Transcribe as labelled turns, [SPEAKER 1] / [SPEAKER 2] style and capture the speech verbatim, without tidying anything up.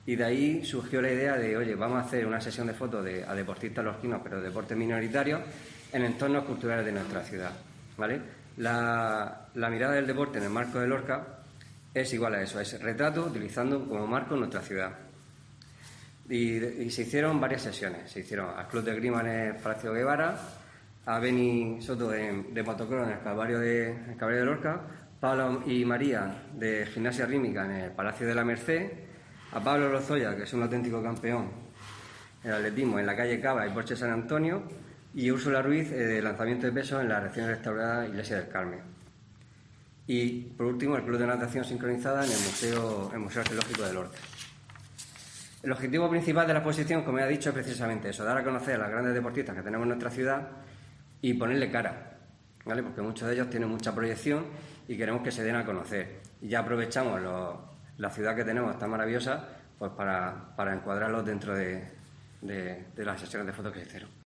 [SPEAKER 1] Y de ahí surgió la idea de, oye, vamos a hacer una sesión de fotos de, a deportistas lorquinos, pero de deportes minoritarios, en entornos culturales de nuestra ciudad, ¿vale? La, la mirada del deporte en el marco de Lorca es igual a eso, es retrato utilizando como marco nuestra ciudad. Y, y se hicieron varias sesiones, se hicieron al Club de Esgrima en el Palacio Guevara, a Beni Soto en, de motocross en el Calvario de, en el Calvario de Lorca, Pablo y María de gimnasia rítmica en el Palacio de la Merced, a Pablo Lozoya, que es un auténtico campeón en el atletismo en la calle Cava y Porche San Antonio, y Úrsula Ruiz eh, de lanzamiento de peso en la recién restaurada Iglesia del Carmen. Y por último el Club de Natación Sincronizada en el Museo, el Museo Arqueológico de Lorca. El objetivo principal de la exposición, como he dicho, es precisamente eso, dar a conocer a las grandes deportistas que tenemos en nuestra ciudad y ponerle cara, ¿vale? Porque muchos de ellos tienen mucha proyección y queremos que se den a conocer. Y ya aprovechamos los, la ciudad que tenemos tan maravillosa pues para, para encuadrarlos dentro de, de, de las sesiones de fotos que se hicieron.